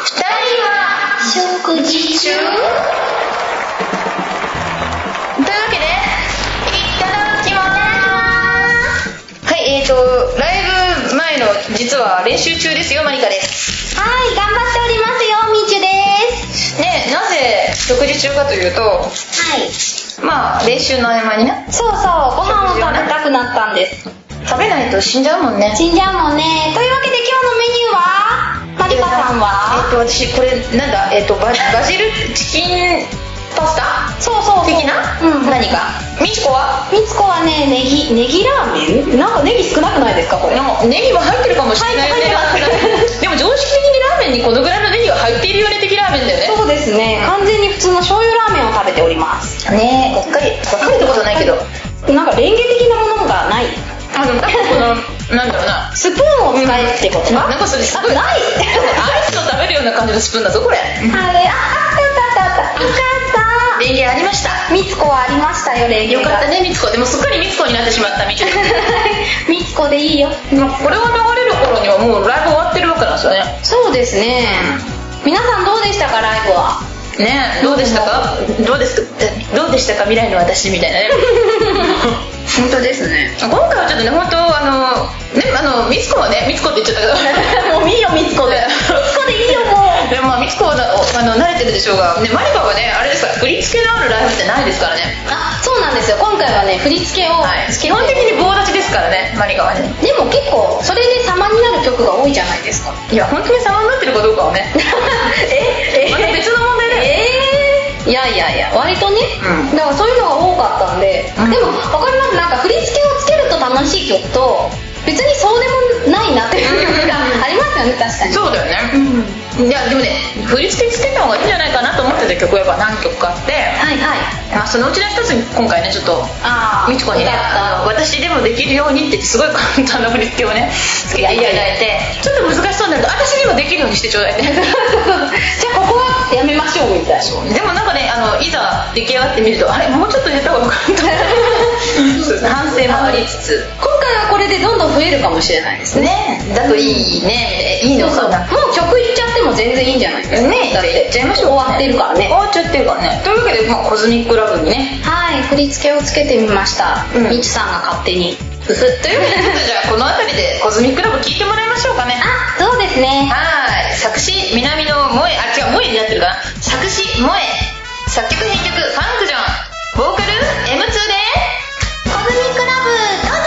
食事中というわけでいただきます。はい、ライブ前の実は練習中ですよ、マリカです。 はい、頑張っておりますよ、みちゅですね。なぜ食事中かというと、はい、まあ練習の合間にね、 そうそう、ご飯を食べたくなったんです。 食べないと死んじゃうもんね。 死んじゃうもんね。というわけで今日のメニューはマリカさんは私これなんだ、バジルチキンパスタ、 そうそう的な、何か。みつこはね、ネギラーメン、なんかネギ少なくないですかこれ。 ネギも入ってるかもしれないよね。でも常識的にラーメンにこのぐらいのネギが入っているよね的ラーメンだよね。 そうですね、完全に普通の醤油ラーメンを食べておりますね。がっかりってことないけど、 なんかレンゲ的なものがない。 このなんだろうな、 スプーンを使えってことか、 なんかそれスプーンないアイスを食べるような感じのスプーンだぞこれ。あったよかったレンゲありました。 みつこはありましたよ、レンゲが。 よかったね、みつこ。でもすっかりみつこになってしまったみちゅみつこでいいよ。 これが流れる頃にはもうライブ終わってるわけなんですよね。 そうですね。皆さんどうでしたか、ライブは。 ね、どうでしたか未来の私みたいなね。 本当ですね。 今回はちょっとね、本当みつこはね、みつこって言っちゃったけどもういいよみつこで。 みつこでいいよもう。 でもまあみつこは慣れてるでしょうが、ね、マリカはね、あれですから、振り付けのあるライブってないですからね。 あ、そうなんですよ。今回はね、振り付けを、 基本的に棒立ちですからね、マリカはね。 でも結構それで様になる曲が多いじゃないですか。 いや、本当に様になってるかどうかはねまた別の問題だよね。 いや割とね、だからそういうのが多かったんで、でも分かります。なんか振り付けをつけると楽しい曲と別にそうでもないなっていう曲がありますよね。確かにそうだよね、いやでもね、振り付けつけた方がいいんじゃないかなと思ってた曲はやっぱ何曲かあって、まあ、そのうちの一つに今回ね、ちょっとみちこにね、私でもできるようにってすごい簡単な振り付けをねつけていただいて、ちょっと難しそうになると私にもできるようにしてちょうだいね。 じゃあここはやめましょうみたいな。 でもなんかね、いざ出来上がってみると、あれもうちょっとやった方がよかった反省もありつつ、 今回はこれでどんどん増えるかもしれないですね。 だといいね。いいのかな。 もう曲いっちゃっても全然いいんじゃないですかね。 だっていっちゃいましょう。 終わってるからね。 終わっちゃってるからね。というわけで、コズミックラブにね、 はい、振り付けをつけてみました。みちさんが勝手に。 というわけで、ちょっとじゃあこの辺りでコズミックラブ聴いてもらいましょうかね。 あ、そうですね。 はい。作詞南野萌え、あ、違う、萌えになってるかな。作詞萌え、作曲編曲ファンクジョン、ボーカル M2 でコズミックラブ、どうぞ。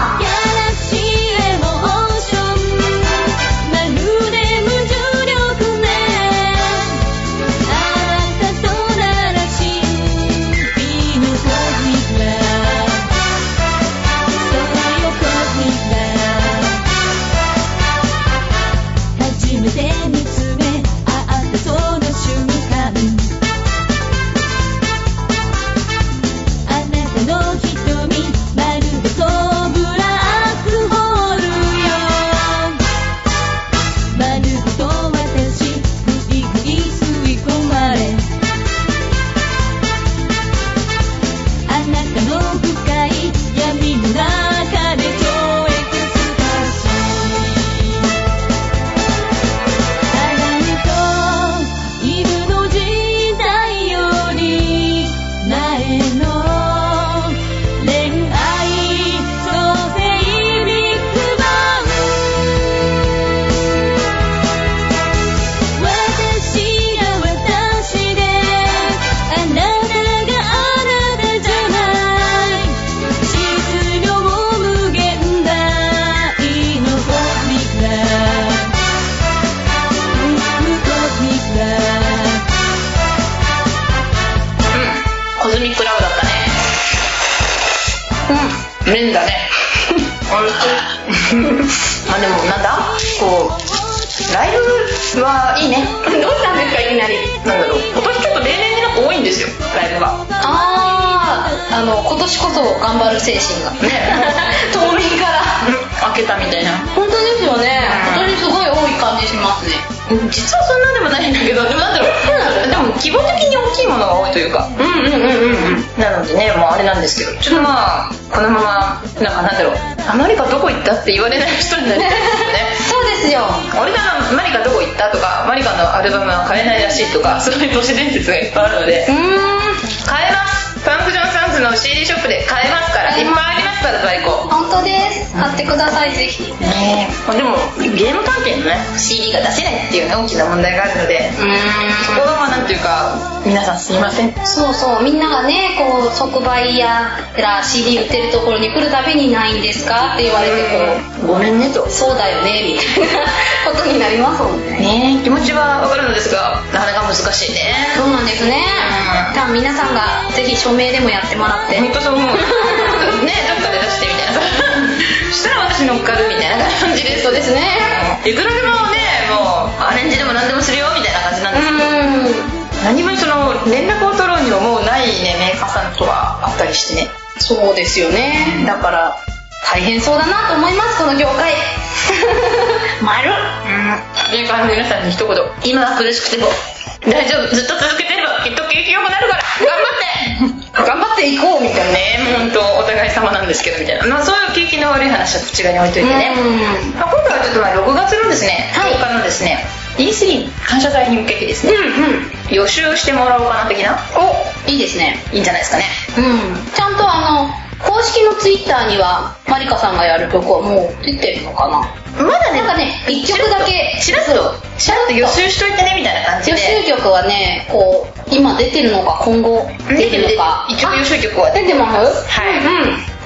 麺だね。まあでもなんだこうライブはいいね。 どうしたんですかいきなり。 なんだろう、今年ちょっと例年になんか多いんですよ、ライブが。 今年こそ頑張る精神がね冬眠から開けたみたいな。 本当ですよね、今年すごい多い感じしますね。 実はそんなでもないんだけど、でもなんだろう、でも規模的に大きいものが多いというか、なのでね、もうあれなんですけど、ちょっとまあこのままなんだろう、あマリカどこ行ったって言われない人になりたいですよね。 そうですよ。 俺がマリカどこ行ったとか、 マリカのアルバムは買えないらしいとか、そういう都市伝説がいっぱいあるので、買えます。パンクジョンサンズの CD ショップで買えますから、いっぱいありますから、在庫。 本当です。買ってください、ぜひ。 ね、でもゲーム関係のね CD が出せないっていうね、大きな問題があるので、そこはなんていうか、皆さんすいません。 そうそう、みんながね、こう即売や CD 売ってるところに来るたびにないんですかって言われて、 ごめんねと、 そうだよねみたいなことになりますもんね。 気持ちはわかるのですが、なかなか難しいね。 そうなんですね。多分皆さんがぜひ署名でもやってもらって、 本当そう思うね、どっかで出してみたいなさしたら私乗っかるみたいな感じです。 そうですね、 いくらでもね、もうアレンジでも何でもするよみたいな感じなんですけど、何分その連絡を取ろうにももうないね、メーカーさんとはあったりしてね。 そうですよね、だから大変そうだなと思います、この業界丸メーカーの皆さんに一言、今は苦しくても大丈夫、ずっと続けてればきっと景気良くなるから頑張っていこうみたいなね、本当お互い様なんですけどみたいな、そういう景気の悪い話はこちらに置いといてね、今回はちょっと6月のですね、10日のですね、E3 感謝祭に向けてですね、予習してもらおうかな的な。 いいですね、 いいんじゃないですかね。 ちゃんと公式のツイッターにはマリカさんがやる曲はもう出てるのかな。 まだね、 なんかね、1曲だけちらっと予習しといてねみたいな感じで、 予習曲はね、こう今出てるのか今後出るのか、 一応予習曲は出てます。 はい、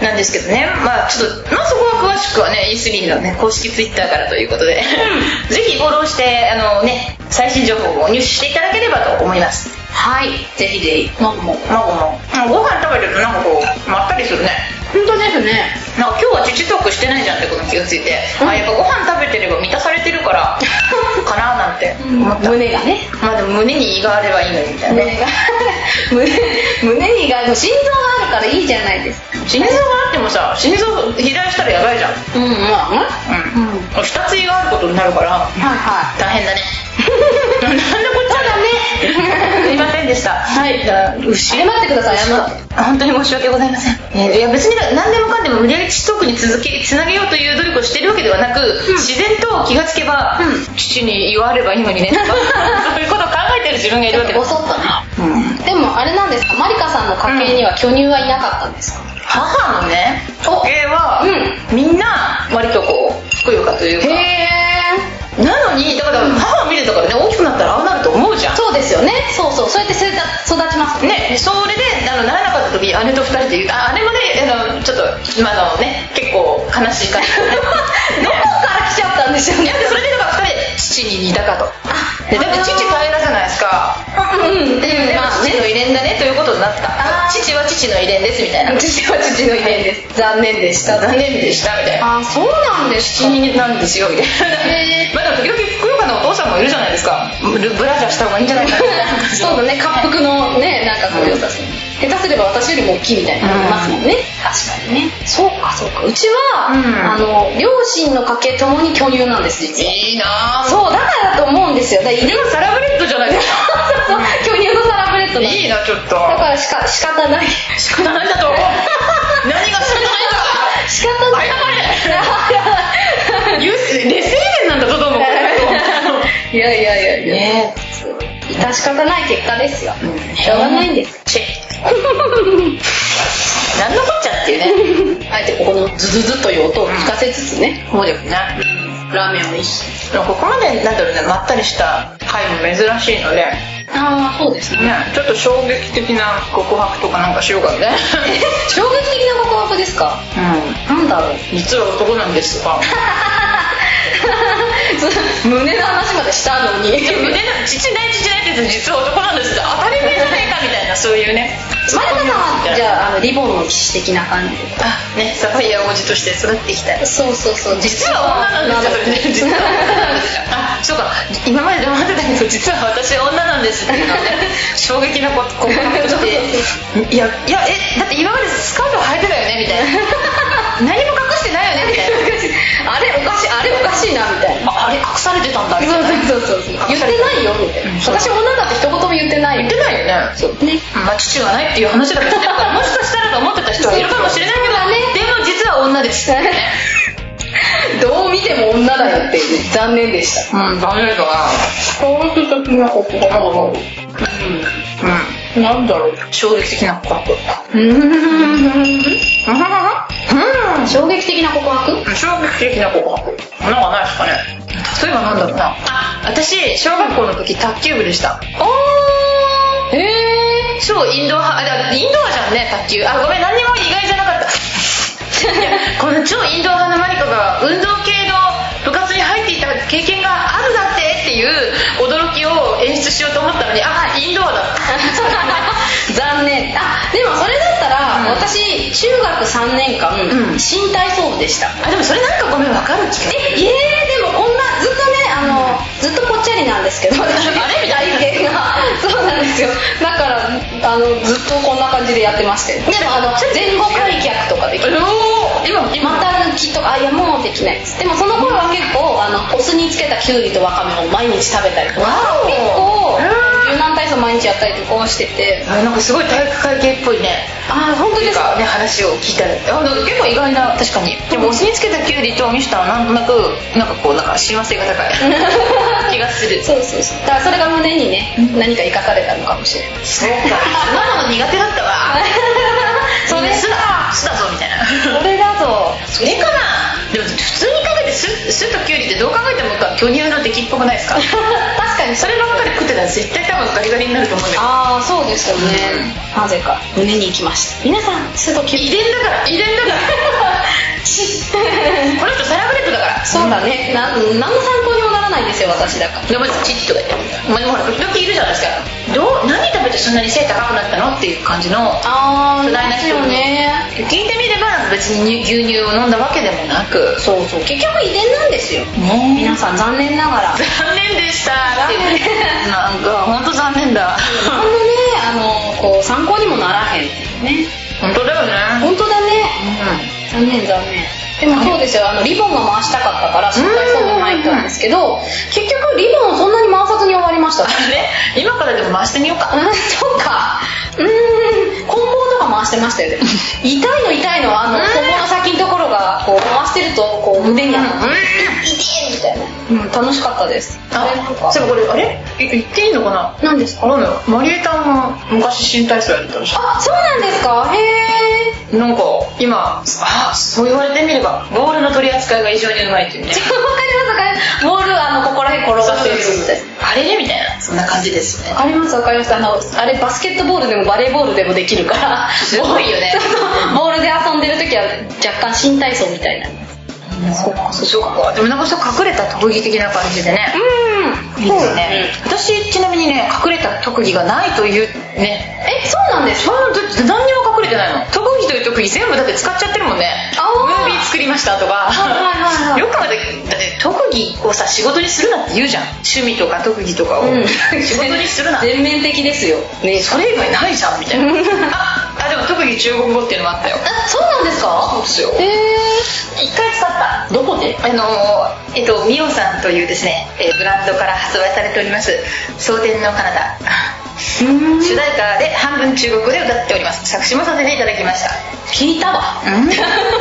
なんですけどね、ちょっとそこは詳しくはね E3 のね公式ツイッターからということでぜひフォローして最新情報を入手していただければと思います。 はい、ぜひぜひ。 マゴもご飯食べてるとなんかこうまったりするね。 本当ですね。 なんか今日は父トークしてないじゃんってことに気がついて、やっぱご飯食べてれば満たされてるからかななんて思った。 胸がね、 でも胸に胃があればいいのにみたいな。 胸に胃が、心臓があるからいいじゃないですか。 心臓があってもさ、心臓肥大したらやばいじゃん。二つ胃があることになるから大変だね。なんだこっちゃだね。すいませんでした。 はい、謝ってください。 本当に申し訳ございません。いや別に何でもかんでも無理やり父トークにつなげようという努力をしているわけではなく、自然と気がつけば、父に言わればいいのにねそういうことを考えてる自分がいるわけです。 ぼそっとね。でもあれなんですか、マリカさんの家系には巨乳はいなかったんですか。 母のね家系は、みんな割とこうふくよかというか、なのにだから母を見てたからね、大きくなったらああなると思うじゃん。 そうですよね。そうそう、そうやって育ちますね。それでならなかった時、姉と2人で言う、姉もねちょっと今のね結構悲しい感じどこから来ちゃったんでしょうね。 それでだから2人で父に似たかと。だって父大変じゃないですか。でも父の遺伝だねということになった。父は父の遺伝ですみたいな。 父は父の遺伝です。残念でしたみたいな。そうなんですか。 父なんですよみたいな。時々ふくよかなお父さんもいるじゃないですか。ブラジャーした方がいいんじゃないかみたいな。 そうだね、滑腹のね、なんかこう良さそう。下手すれば私よりも大きいみたいなのいますもんね。確かにね。そうか。うちは両親の家系ともに巨乳なんです。実は。 いいな。 そうだからだと思うんですよ。 犬のサラブレッドじゃないですか。 巨乳のサラブレッドなんです。 いいな、ちょっと。 だから仕方ない。 仕方ないだと。何が仕方ないんだ。 仕方ない。 劣勢伝なんだぞ、どうも。 いや致し方ない結果ですよ。しょうがないんです。 何のこっちゃっていうね。 あえてここのズズズという音を聞かせつつね。 そうですね。 ラーメンをいいし。 ここまでまったりした回も珍しいので。 そうですね。 ちょっと衝撃的な告白とかなんかしようかね。 衝撃的な告白ですか。なんだろう。 実は男なんですとか。 胸の話までしたのに。 胸の父ないって実は男なんです。当たり前じゃねえかみたいな、そういうね。 マリカさんはじゃあリボンの騎士的な感じで。 ね、サファイア王子として育っていきたい。 そう。 実は女なんですよ。実は女なんですよ。そうか。今まで黙ってたけど実は私は女なんですっていうのはね、衝撃な告白として。いやだって今までスカート履いてたよねみたいな。何も隠してないよねみたいな。あれおかしいなみたいな。あれ隠されてたんだみたいな。 そう言ってないよみたいな。私女だって一言も言ってないよ。 言ってないよね。そうね。父はないっていう話だけど、もしかしたらと思ってた人はいるかもしれないけど、でも実は女です。 どう見ても女だよっていうね、残念でした。 残念だな。 衝撃的な告白。なんだろう、 衝撃的な告白。 衝撃的な告白？ 衝撃的な告白。なんかないですかね。例えばなんだろうな。私小学校の時卓球部でした。超インドア派。インドアじゃんね、卓球。ごめん、何にも意外じゃなかった。いや、この超インドア派のマリカが運動系の部活に入っていた経験があるだっていう驚きを演出しようと思ったのに、インドアだった。 残念。でもそれだったら、私中学3年間、新体操部でした。 でもそれなんかごめん、わかる気が。 でもこんなずっとね、ずっとぽっちゃりなんですけど、あれみたいなそうなんですよ。だからずっとこんな感じでやってまして。でも前後開脚とかできる。股抜きとかもうできないです。でもその頃は結構お酢につけたきゅうりとわかめを毎日食べたりとか、結構柔軟体操毎日やったりとかしてて、 なんかすごい体育会系っぽいね。 本当ですかね。 話を聞いたら結構意外な。確かに。でもお酢につけたきゅうりとミシュタはなんとなく親和性が高い気がする。 そうだからそれが胸にね、何か生かされたのかもしれない。 そうか。そんなの苦手だったわ。それ酢だぞみたいな。 それだぞ。 それかな。でも普通にかけて酢ときゅうりってどう考えても巨乳の出来っぽくないですか。 確かにそればっかり食ってたら絶対多分ガリガリになると思うんだけど。 そうですよね。なぜか胸に行きました。皆さん酢ときゅうり遺伝だからこの人サラブレッドだから。 そうだね。何の参考にもならないんですよ、私だから。 でもチッとか言って、でもほら時々いるじゃないですか。何食べてそんなに背高くなったのっていう感じの巨大な人に聞いてみれば、別に牛乳を飲んだわけでもなく、 結局遺伝なんですよ。皆さん残念ながら。 残念でしたってなんか本当残念だ。 参考にもならへんっていうね。 本当だよね。 本当だね。残念。でもそうですよ、リボンが回したかったから新体操部に入ったんですけど、結局リボンをそんなに回さずに終わりました。 今からでも回してみようか。 そうか。棍棒とか回してましたよね。痛いの太ももの先のところがこう回してると胸に痛いみたいな。楽しかったです。 そうこれ言っていいのかな。 何ですか。 マリエタンが昔新体操やってたんですよ。 そうなんですか。へえ。 なんか今そう言われてみればボールの取り扱いが異常にうまいっていうね。わかります。ボールここら辺転がしてるみたいな。 あれみたいな、そんな感じですよね。 わかります。あれバスケットボールでもバレーボールでもできるからすごいよね。 ボールで遊んでる時は若干新体操みたいな。 そうか。でもなんか隠れた特技的な感じでね。いいですね。私ちなみにね、隠れた特技がないというね。 そうなんですか。 何にも隠れてないの。特技という特技全部だって使っちゃってるもんね。ムービー作りましたとか。よく考えて、だって特技をさ仕事にするなって言うじゃん。趣味とか特技とかを仕事にするな。 全面的ですよね。 それ以外ないじゃんみたいな。でも特技中国語っていうのもあったよ。 そうなんですか。 そうですよ。一回使った。 どこで。 ミオさんというですね、ブランドから発売されております蒼天の彼方、主題歌で半分中国語で歌っております。作詞もさせていただきました。 聞いたわ。 それだよ。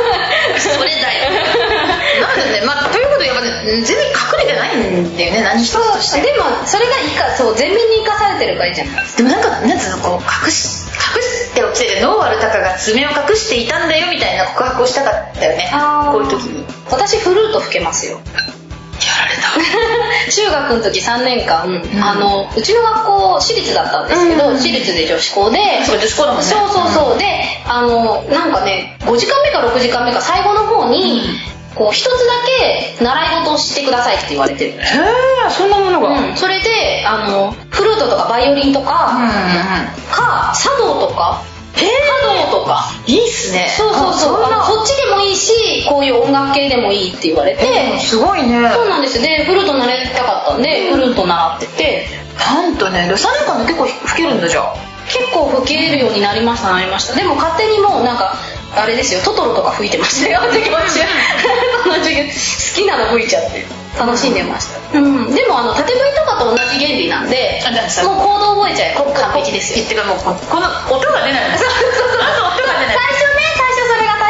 なんでね、ということでやっぱね、全然隠れてないんだよね、何一つとして。 でもそれが全面に生かされてるからいいじゃん。 でもなんつうの、隠しておきてノーアルタカが爪を隠していたんだよみたいな告白をしたかったよね。こういう時に。 私フルート吹けますよ。 やられた。 中学の時3年間、うちの学校私立だったんですけど、私立で女子校で。 そう、女子校だもんね。 そう。でなんかね、5時間目か6時間目か最後の方に、一つだけ習い事をしてくださいって言われてる。 そんなものが。 それでフルートとかバイオリンとか、茶道とか、華道とか。 いいっすね。 そう。そっちでもいいし、こういう音楽系でもいいって言われて。 すごいね。 そうなんですよ。でフルート習いたかったんで、フルート習ってて。 なんとね、3年間で結構吹けるんだじゃん。 結構吹けるようになりました。でも勝手にもうなんかあれですよ、トトロとか吹いてましたよ。好きなの吹いちゃって楽しんでました。でも縦笛とかと同じ原理なんで、もうコード覚えちゃえば完璧ですよ。 ってかもうこの音が出ないの。 最初それが大変なんです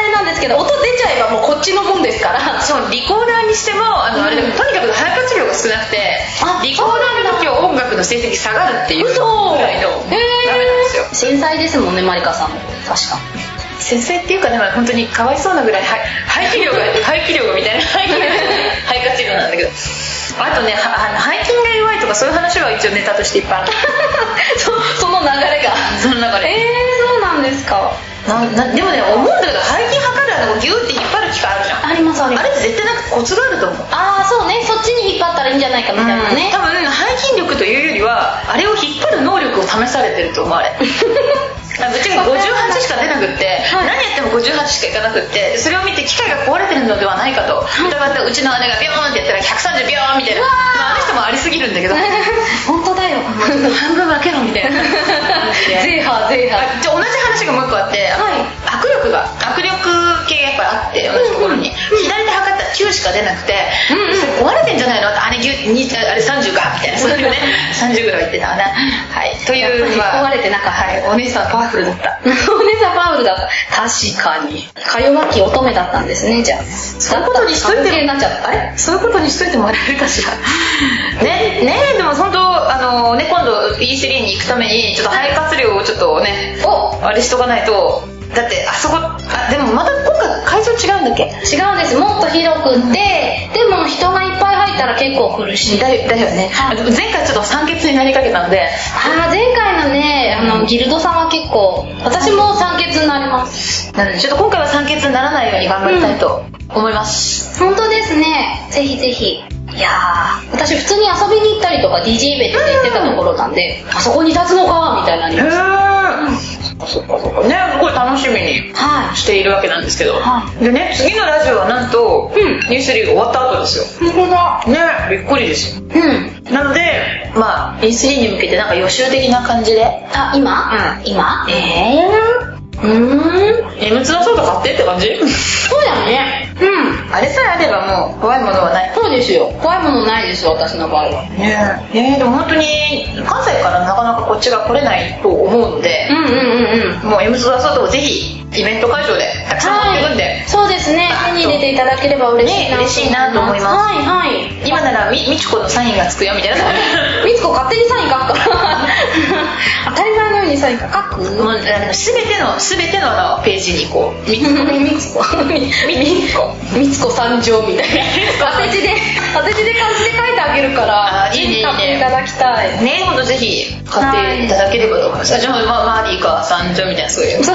けど音出ちゃえばもうこっちのもんですから。 そうリコーダーにしてもあれでもとにかく肺活量が少なくてリコーダーの時は音楽の成績下がるっていうぐらいのダメなんですよ。 繊細ですもんねマリカさんも。確か繊細っていうかね本当にかわいそうなぐらい排気量がみたいな肺活量なんだけどあとね背筋が弱いとかそういう話は一応ネタとしていっぱいあるその流れがそうなんですか。 でもね思うんだけど背筋測るギューって引っ張る機械あるじゃん。 あります。あれって絶対なんかコツがあると思う。 そうねそっちに引っ張ったらいいんじゃないかみたいなね、 多分背筋力というよりはあれを引っ張る能力を試されてると思うあれぶっちゃけ58しか出なくって、何やっても58しかいかなくって、それを見て機械が壊れてるのではないかと疑ってうちの姉がビョーンってやったら130ビョーンみたいな、あの人もありすぎるんだけど本当だよ半分分けろみたいなゼーハーじゃあ同じ話がもう一個あって、握力系がやっぱりあって同じところに、左手測ったら9しか出なくて、それ壊れてんじゃないのってあれ30かみたいな、そういうね30ぐらい言ってたかな。はいという壊れてなかった。 お姉さんパワフルだったお姉さんパワフルだった。確かにか弱き乙女だったんですね。じゃあそういうことにしといてもそういうことにしといてもらえるかしらねでも本当今度 E3 に行くためにちょっと肺活量をちょっとねあれしとかないと。だってあそこでもまた今回会場違うんだっけ。 違うんです。もっと広くってでも人がいっぱい入ったら結構苦しいだよね。前回ちょっと酸欠になりかけたので前回のねギルドさんは結構私も酸欠になります。 なのでちょっと今回は酸欠にならないように頑張りたいと思います、 本当ですね。ぜひぜひ。いや私普通に遊びに行ったりとか DJ イベントで行ってたところなんで、あそこに立つのかみたいになりました。 そっかね、すごい楽しみにしているわけなんですけど、でね次のラジオはなんと、ニュースリーが終わった後ですよ。 本当だね、びっくりですよ。なのでE3 に向けてなんか予習的な感じで今 M2 のソード買ってって感じ。 そうだね。 あれさえあればもう怖いものはない。 そうですよ。怖いものないです私の場合は。 でも本当に関西からなかなかこっちが来れないと思うので、もう M2 ソードをぜひイベント会場でたくさん持っていくんで、 そうですね。手に入れていただければ嬉しいなと思います。今ならみちこのサインがつくよみたいな。 みつこ勝手にサイン書くから当たり前のようにサイン書く。 もう全てのページにこうみつこ参上みたいな当て字で漢字で書いてあげるからいいね買っていただきたいね。 ほんとぜひ買っていただければと思います。じゃあマーディーか参上みたいなそういうそう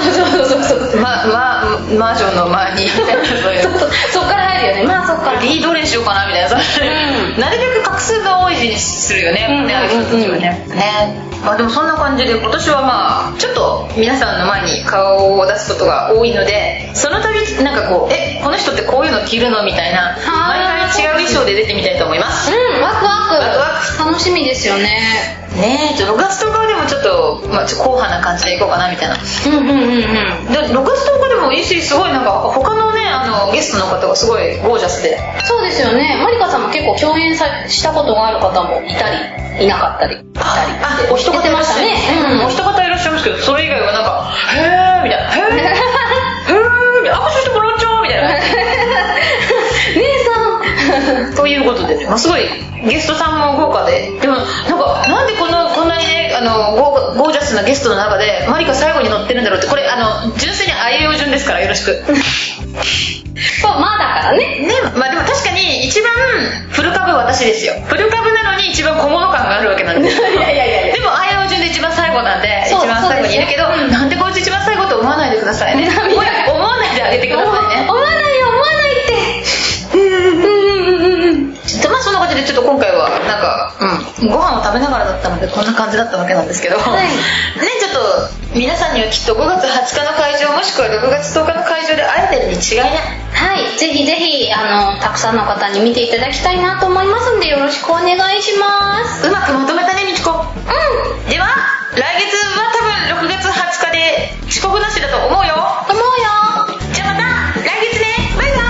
マージョンのマーディーみたいなそういうそっから入るよね。そっからどれにしようかなみたいな、なるべく画数が多い字にするよね、ある人たちはね。でもそんな感じで今年はちょっと皆さんの前に顔を出すことが多いので、その度なんかこの人ってこういうの着るのみたいな毎回違う衣装で出てみたいと思います。 ワクワク楽しみですよね。 6月10日でもちょっと、硬派な感じでいこうかなみたいな。で6月10日でもE3すごいなんか他のねゲストの方がすごいゴージャスで。 そうですよね。マリカさんも結構共演したことがある方もいたりいなかったりお一方いらっしゃいますね。お一方いらっしゃいますけど、それ以外はなんかへーみたいな、へーみたいな、握手してもらっちゃおうみたいな姉さんということでね、すごいゲストさんも豪華で、でもなんでこんなにねゴージャスなゲストの中でマリカ最後に乗ってるんだろうって。これ純粋にあいうえお順ですからよろしくそうだからね。 でも確かに一番フル株私ですよ。フル株なのに一番小物感があるわけなんです。でもあいうえお順で一番最後なんで、一番最後にいるけど、なんでこいつ一番最後と思わないでくださいね。思わないであげてくださいね。 思わないってそんな感じでちょっと今回はなんか、ご飯を食べながらだったのでこんな感じだったわけなんですけど、ちょっと皆さんにはきっと5月20日の会場もしくは6月10日の会場で会えてるに違いない。 ぜひぜひたくさんの方に見ていただきたいなと思いますんでよろしくお願いします。 うまくまとめたねみちこ。では来月は多分6月20日で遅刻なしだと思うよ。じゃあまた来月ね。バイバイ。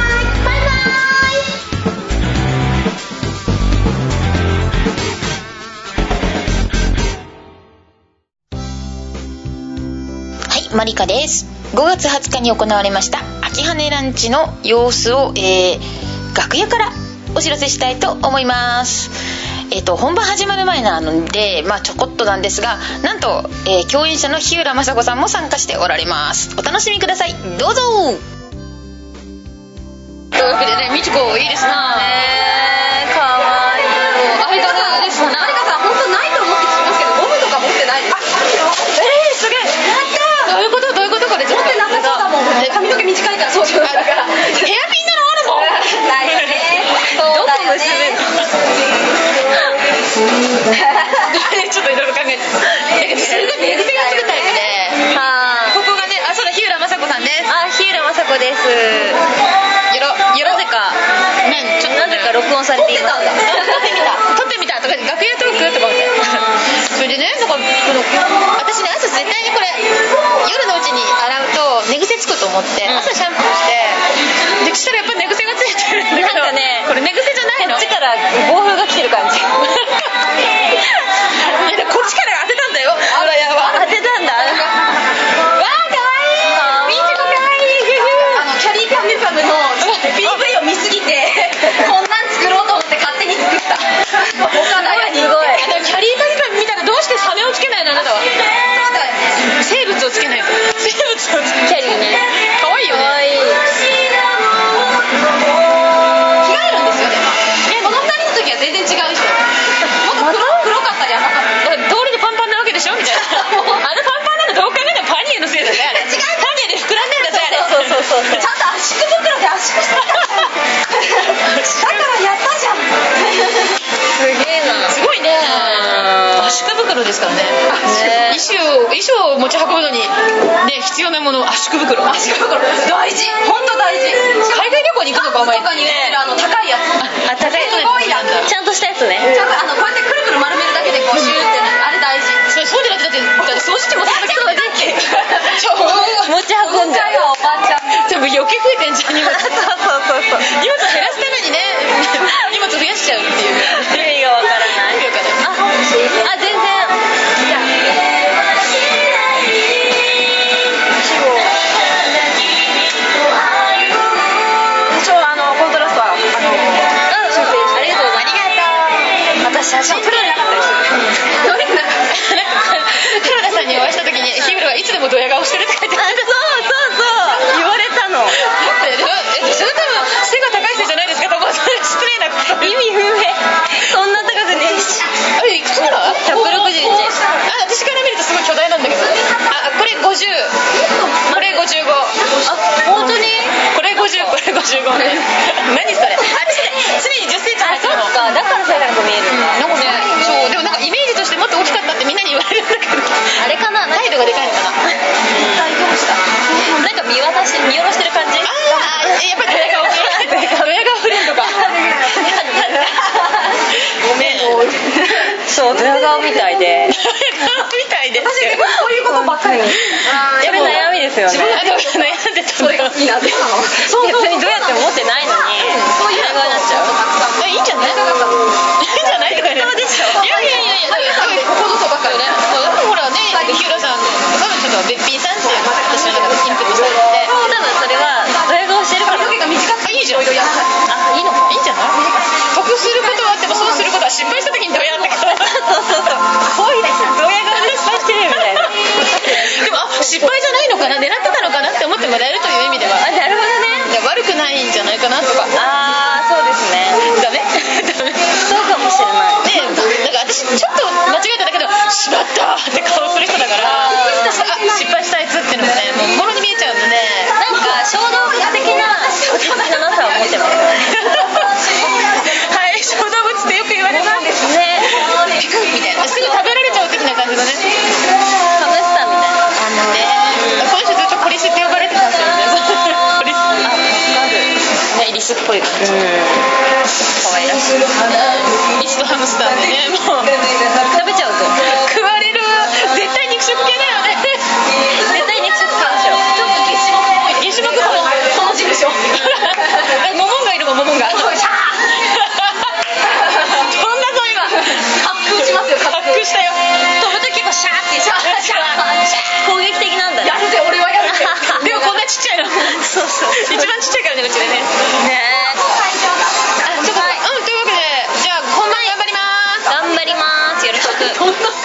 マリカです。5月20日に行われました秋葉ねランチの様子を、楽屋からお知らせしたいと思います。本番始まる前なので、ちょこっとなんですが、なんと、共演者の日浦雅子さんも参加しておられます。お楽しみください。どうぞ。というわけでね、みちこいいですな。 かわいい。 相方ですな。 有香さん本当ないと思って聞きますけど、ゴムとか持ってないです。 すげえ。どういうことこれ。 持ってなさそうだもん。髪の毛短いからそうだから。ヘアピンなのあるもん。 ないよね。そうだよね。 ちょっといろいろ考えて。だけどすごい寝癖がつくタイプで。ここがね、そうだ、日浦雅子さんです。 日浦雅子です。 なぜか録音されています。 撮ってみたとか楽屋トークとか思って。それでね、私ね、朝絶対にこれ夜のうちに洗うと寝癖つくと思って、朝シャンプーしてでしたらやっぱ寝癖がついてるんだけど、なんかね、これ寝癖じゃないの？ こっちから暴風が来てる感じ。 いや、こっちから当てたんだよ。 当てたんだ。の PV を見すぎてこんなん作ろうと思って勝手に作った。岡田やすごい。 キャリーパミパミ見たらどうしてサメをつけないの？あなたは生物をつけないと。生物をつけキャリーね。 かわいいよね。着替えるんですよ。でもこの2人の時は全然違う人。もっと黒かったり赤かったり。道理でパンパンなわけでしょみたいな。あのパンパンなのどう考えてもパニエのせいだね。あれ違う。パニエで膨らんでんだぜあれ。 そうちゃんと圧縮袋で圧縮してただからやったじゃん。すげえな。 すごいね。圧縮袋ですからね。衣装を持ち運ぶのにね、必要なもの、圧縮袋。 大事。本当大事。 海外旅行に行くのかお前。 とかに売ってる高いやつ。 高いやつ。 すごいな。 ちゃんとしたやつね。 ちゃんとこうやってくるくる丸めるだけでこうシューってなる。あれ大事。 そうじゃなくてだって掃除機もさっきそうだっけ。 持ち運んじゃうよおばあちゃん。 多分余計増えてんじゃん荷物。 そう荷物減らすためにね、荷物増やしちゃうっていう意味がわからない。全然コントラストは修正して。ありがとうございます。私写真プロになかったりする。 黒田さんにお会いした時にヒムルはいつでもドヤ顔してるって書いてある。 そう言われたの。 それ多分背が高いせいじゃないですかと思って。失礼なこと。 意味不明。そんな高くねえし。 あれいくつぐらい？161。私から見るとすごい巨大なんだけど。これ50、これ55。 本当に？ これ50、これ55。何それ？常に10センチ入ってるの。 そっか、だからそういうの見えるんだ。 なんかね、そうでもなんかイメージとしてもっと大きかったってみんなに言われるんだけど。 あれかな？ 態度がでかいのかな。 なんか見下ろしてる感じ。 やっぱりドヤ顔フレンドか。ごめん。 そう、ドヤ顔みたいで。 私結構そういうことばっかり。それ悩みですよね。 悩んでた。それが好きなんです。 別にどうやっても持ってないのに。そういうのになっちゃう。 いいんじゃない？いいんじゃないとかね。そうでしょ。いや。ここぞとばっかりね。ほらね、日浦さん、多分ちょっとべっぴんさんって私の中でインプットされて。 多分それはドヤ顔してるから。 髪の毛が短くていいじゃん。いいのか。いいんじゃない？得することはあっても損することは失敗した時にドヤってから。 そう。こういうドヤ顔で失敗してるみたいな。 でも失敗じゃないのかな、狙ってたのかなって思ってもらえるという意味では。 なるほどね。 悪くないんじゃないかなとか。 そうですね。 ダメ？ そうかもしれない。 ね、なんか私ちょっと間違えただけどしまったって顔する人だから、失敗したあいつっていうのがね、もうもろに見えちゃうので、 なんか小動物的ななさを持ってますはい、小動物ってよく言われますね。ピクみたいな、すぐ食べられちゃう的な感じのね、楽しさみたいな。 この人ずっとコリスって呼ばれてたんですよね。コリス。ね、リスっぽい感じ。可愛らしい。リスとハムスターでね、もう食べちゃうと食われる。絶対肉食系だよね。 絶対肉食系でしょ。 ちょっと月種目っぽい。その字でしょ。モモンがいるもん、モモンが。飛んだぞ今。滑空しますよ。滑空したよ。飛ぶと結構シャーってシャー。 攻撃的なんだね。 やるぜ俺はやるぜ。でもこんなちっちゃいの。 そう。 ります。よろしく。